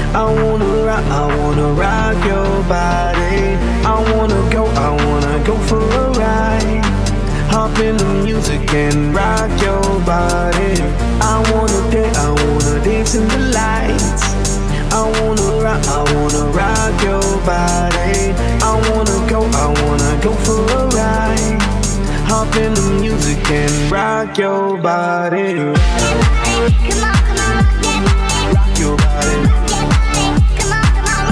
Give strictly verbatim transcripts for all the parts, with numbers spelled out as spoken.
I wanna rock, I wanna rock your body. I wanna go, I wanna go for a ride. Hop in the music and rock your body. I wanna dance, I wanna dance in the lights. I wanna rock, I wanna rock your body. I wanna go, I wanna go for a ride. Hop in the music and rock your body. Come on, come on, rock your body. Come on, come on,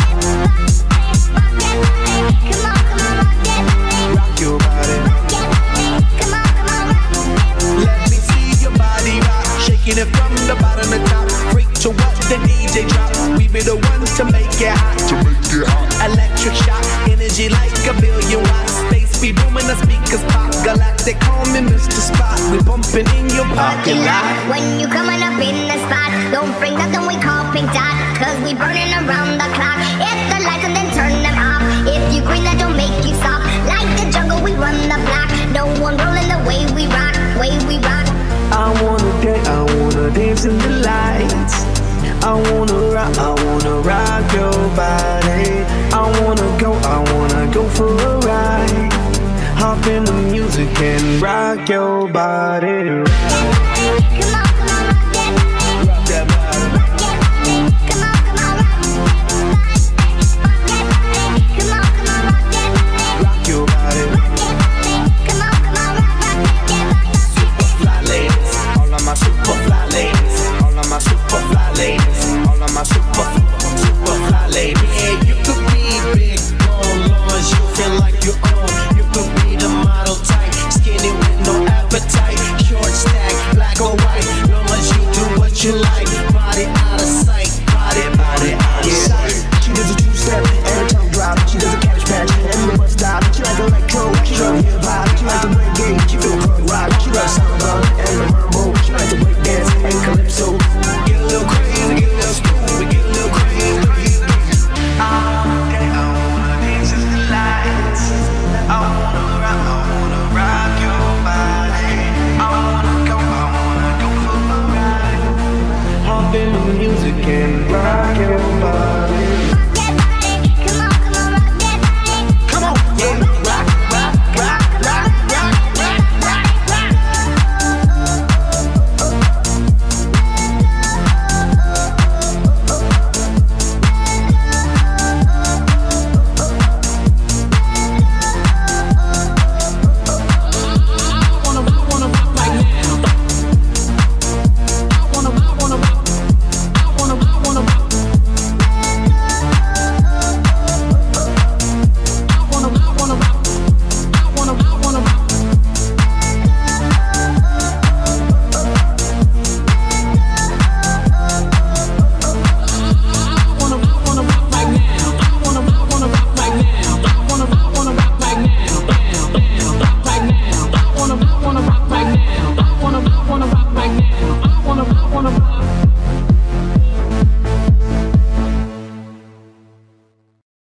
come on, come on, rock your body. Come on, come on, let me see your body rock, shaking it from the bottom to top. Freak to what the D J drop. We be the ones to make it hot. To make it hot. Electric shock, energy like a billion watts. Space be booming, the speakers pop. Galactic, call me Mister Spot. We bumping in your parking lot. when you coming up in the spot, don't bring nothing we call pink dot, cause we burning around the clock. Hit the lights and then turn them off. If you green, that don't make you stop. Like the jungle, we run the block. No one rolling the way we rock, way we rock. I wanna dance, I wanna dance in the lights. I wanna rock, I wanna rock your body. I wanna go, I wanna go for a ride. Hop in the music and rock your body. Come on, come on, rock it. Rock that body. Come on, come on, rock it. Come on, come on, rock it. Rock your body. Come on, come on, rock it. Super fly ladies, all of my super fly ladies, all of my super fly ladies, all of my super, super fly ladies. Yeah, you could be big, long, long, you feel like you own. You could be the model type, skinny with no appetite, short stack, black or white. Long as you do what you like,